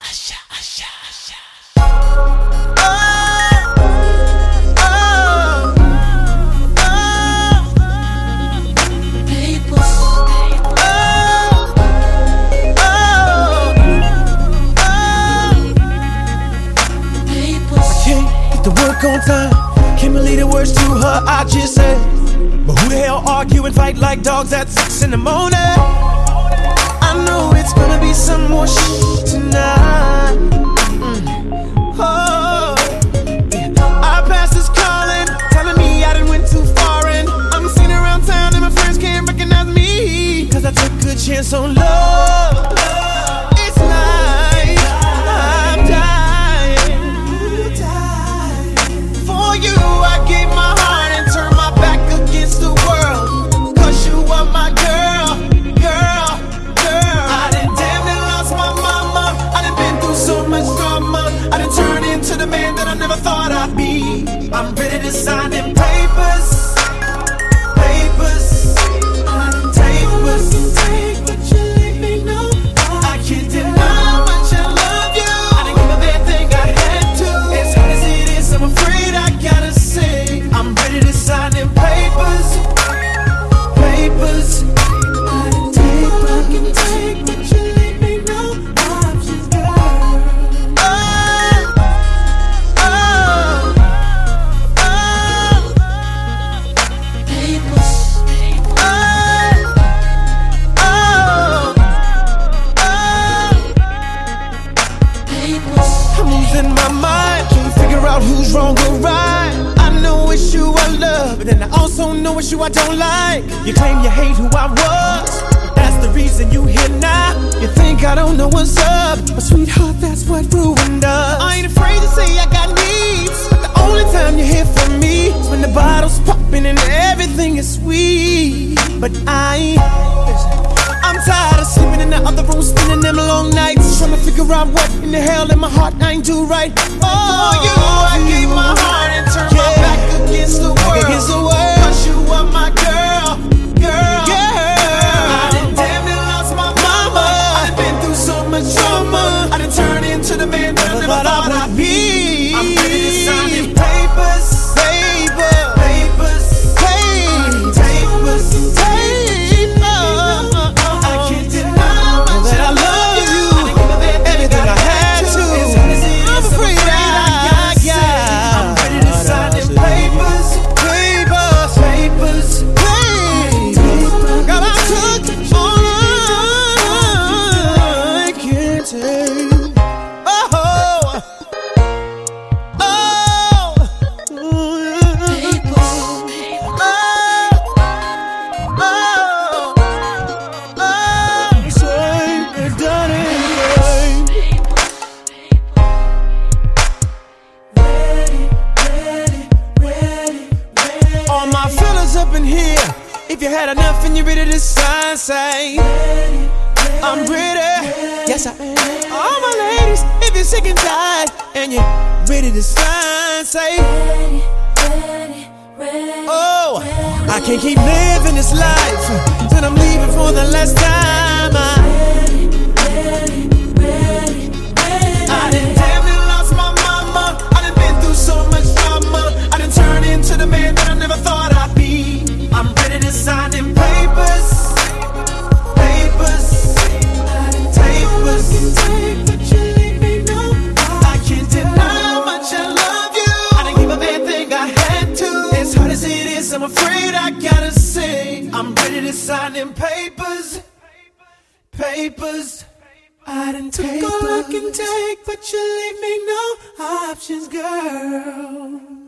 On time, can't believe the words to her I just said. But who the hell argue and fight like dogs at 6 in the morning? I know it's gonna be some more shit tonight. Oh, our past is calling, telling me I done went too far, and I'm seen around town and my friends can't recognize me, cause I took a chance on love. It's like I'm dying. You, I gave my heart and turned my back against the world, cause you were my girl, girl, girl. I done damn near lost my mama, I done been through so much drama, I done turned into the man that I never thought I'd be. I'm ready to sign them papers, papers, papers. Take what you let me know. I can't deny how much I love you. I didn't give a bad thing I had to. As hard as it is, I'm afraid I gotta say, I'm ready to sign them papers, papers. I can take what you let me know. Options, girl. Papers. I'm losing my mind, can't figure out who's wrong or right. I know it's you I love, but then I also know it's you I don't like. You claim you hate who I was, that's the reason you here now. You think I don't know what's up, but sweetheart, that's what ruined us. I ain't afraid to say I got needs, but the only time you hear from me is when the bottle's popping and everything is sweet. But I'm tired of sleeping in the other room, spending them long nights, trying to figure out what in the hell in my heart I ain't do right. Oh, you, I gave my heart and turned my back against the world, cause you were my girl, girl, girl. I done damn near lost my mama, I done been through so much drama, I done turned into the man that I never thought I'd be. I'm ready to sign them papers, papers, papers, papers, papers, papers. If you had enough and you're ready to sign, say I'm ready, yes I am. All my ladies, if you're sick and tired and you're ready to sign, say oh, I can't keep living this life till I'm leaving for the last time. I done damn near lost my mama, I done been through so much drama, I done turned into the man that I never thought I'd be. I'm ready to sign them papers, papers, papers. Take what you let me know. I can't deny how much I love you. I didn't give a bad thing I had to. As hard as it is, I'm afraid I gotta say, I'm ready to sign them papers, papers. I done took all I can take, but you leave me no options, girl.